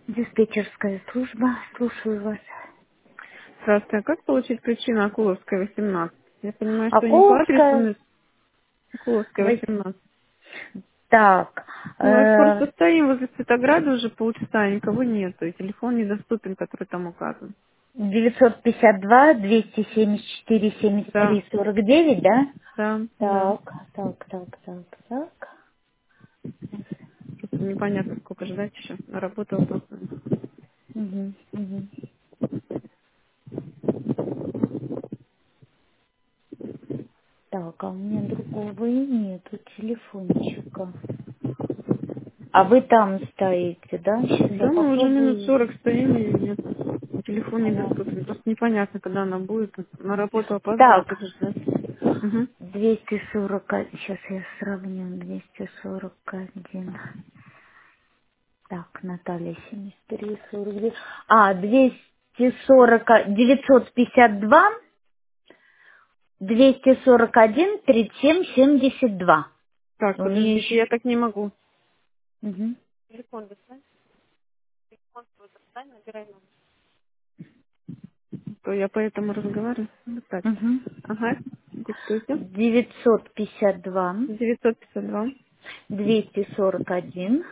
Диспетчерская служба, слушаю вас. Здравствуйте. А как получить причину Акуловская, 18? Я понимаю, что не по адресу, Акуловская, но Акуловская, вось- 18. так, Мы у вас просто стоим возле Цветограда уже полчаса, а никого нету, и телефон недоступен, который там указан. 952 274 Да, 73 49, да? да, да. Так. Просто непонятно, сколько ждать еще. На работу вопрос. Мгм. Так, а у меня другого и нету телефончика. А вы там стоите, да? Сейчас я Да, мы уже минут попробую. 40 стоим, и нет. Телефон Ладно. недоступен. Просто непонятно, когда она будет. На работу опаздывает, Так, это ждать. Угу. 241. Сейчас я сравню. 241. Так, Наталья 73 42. А, 240, 952, 241, 37, 72. Так, У нее подождите, еще... я так не могу. Угу. Телефон достань, набирай номер. То я поэтому разговариваю. Вот так. Угу. Ага, диктуйте. 952, 952. 241,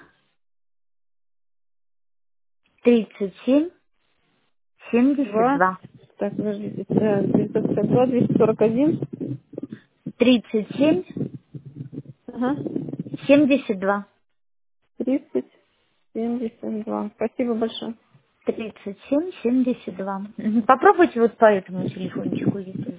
37, 2. 72. Так, подождите. 952, 241. 37, Ага. 72. 30, 72. Спасибо большое. 37, 72. Мгм. Попробуйте вот по этому телефончику.